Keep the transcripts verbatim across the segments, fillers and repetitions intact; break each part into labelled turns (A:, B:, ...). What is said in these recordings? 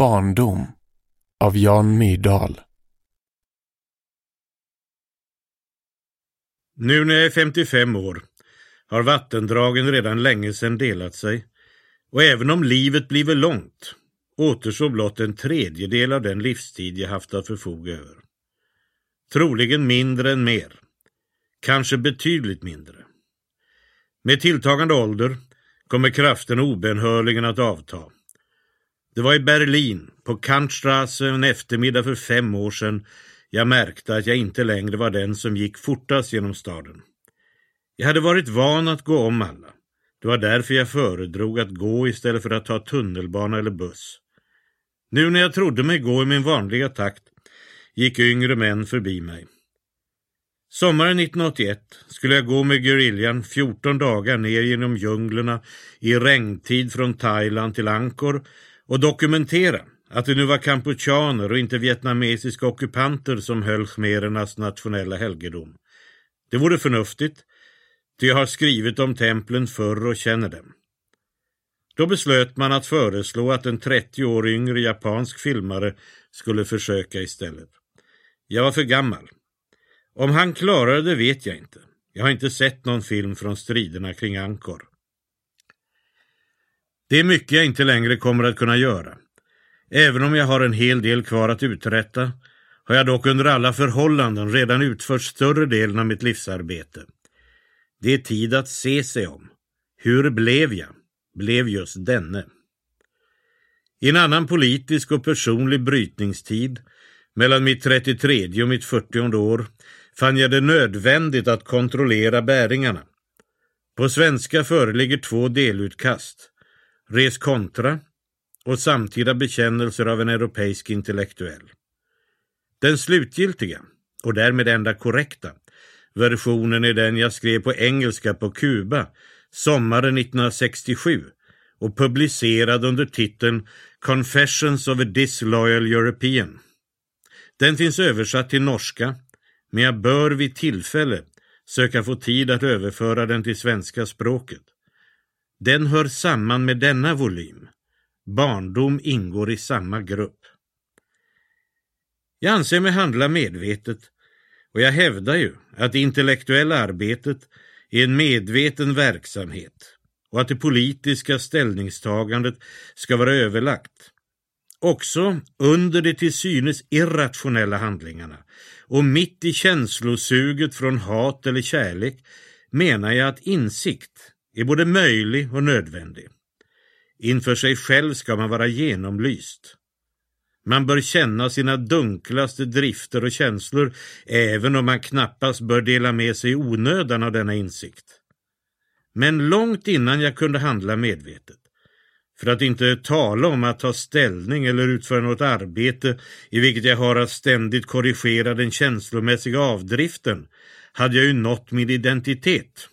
A: Barndom av Jan Myrdal.
B: Nu när jag är femtiofem år har vattendragen redan länge sedan delat sig, och även om livet blivit långt återstår blott en tredjedel av den livstid jag haft att förfoga över. Troligen mindre än mer, kanske betydligt mindre. Med tilltagande ålder kommer kraften obenhörligen att avta. Det var i Berlin, på Kantstraße, en eftermiddag för fem år sedan jag märkte att jag inte längre var den som gick fortast genom staden. Jag hade varit van att gå om alla. Det var därför jag föredrog att gå istället för att ta tunnelbana eller buss. Nu när jag trodde mig gå i min vanliga takt gick yngre män förbi mig. Sommaren nittonhundraåttioett skulle jag gå med gerillan fjorton dagar ner genom djunglerna i regntid från Thailand till Angkor och dokumentera att det nu var kampuchaner och inte vietnamesiska ockupanter som höll khmerernas nationella helgedom. Det vore förnuftigt, ty jag har skrivit om templen förr och känner dem. Då beslöt man att föreslå att en trettio år yngre japansk filmare skulle försöka istället. Jag var för gammal. Om han klarade det vet jag inte. Jag har inte sett någon film från striderna kring Angkor. Det är mycket jag inte längre kommer att kunna göra. Även om jag har en hel del kvar att uträtta har jag dock under alla förhållanden redan utfört större delen av mitt livsarbete. Det är tid att se sig om. Hur blev jag? Blev just denne. I en annan politisk och personlig brytningstid, mellan mitt trettiotredje och mitt fyrtionde år, fann jag det nödvändigt att kontrollera bäringarna. På svenska föreligger två delutkast, Res kontra och Samtida bekännelser av en europeisk intellektuell. Den slutgiltiga, och därmed enda korrekta, versionen är den jag skrev på engelska på Kuba sommaren nittonhundrasextiosju och publicerad under titeln Confessions of a Disloyal European. Den finns översatt till norska, men jag bör vid tillfälle söka få tid att överföra den till svenska språket. Den hör samman med denna volym. Barndom ingår i samma grupp. Jag anser mig handla medvetet, och jag hävdar ju att det intellektuella arbetet är en medveten verksamhet och att det politiska ställningstagandet ska vara överlagt. Också under de till synes irrationella handlingarna och mitt i känslosuget från hat eller kärlek menar jag att insikt är både möjlig och nödvändig. Inför sig själv ska man vara genomlyst. Man bör känna sina dunklaste drifter och känslor även om man knappast bör dela med sig onödan av denna insikt. Men långt innan jag kunde handla medvetet, för att inte tala om att ta ställning eller utföra något arbete i vilket jag har att ständigt korrigera den känslomässiga avdriften, hade jag ju nått min identitet.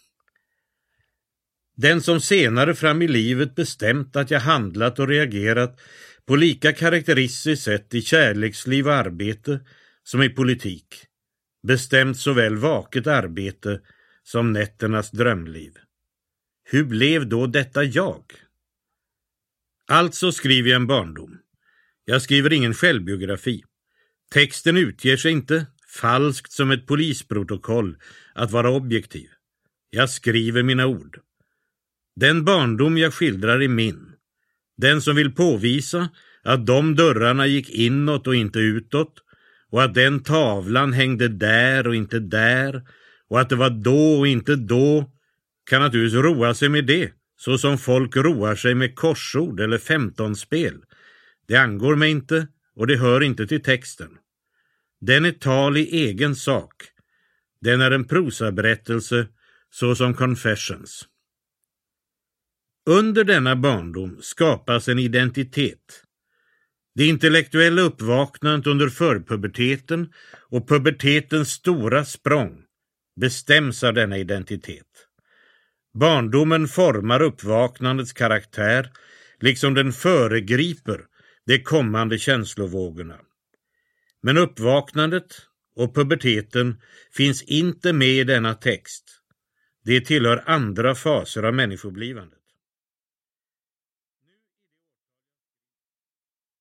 B: Den som senare fram i livet bestämt att jag handlat och reagerat på lika karaktäristiskt sätt i kärleksliv och arbete som i politik, bestämt såväl vaket arbete som nätternas drömliv. Hur blev då detta jag? Alltså skriver jag en barndom. Jag skriver ingen självbiografi. Texten utger sig inte, falskt som ett polisprotokoll, att vara objektiv. Jag skriver mina ord. Den barndom jag skildrar är min. Den som vill påvisa att de dörrarna gick inåt och inte utåt, och att den tavlan hängde där och inte där, och att det var då och inte då, kan naturligtvis roa sig med det, så som folk roar sig med korsord eller femtonspel. Det angår mig inte och det hör inte till texten. Den är tal i egen sak. Den är en prosaberättelse, så som Confessions. Under denna barndom skapas en identitet. Det intellektuella uppvaknandet under förpuberteten och pubertetens stora språng bestäms av denna identitet. Barndomen formar uppvaknandets karaktär, liksom den föregriper de kommande känslovågorna. Men uppvaknandet och puberteten finns inte med i denna text. Det tillhör andra faser av människoblivandet.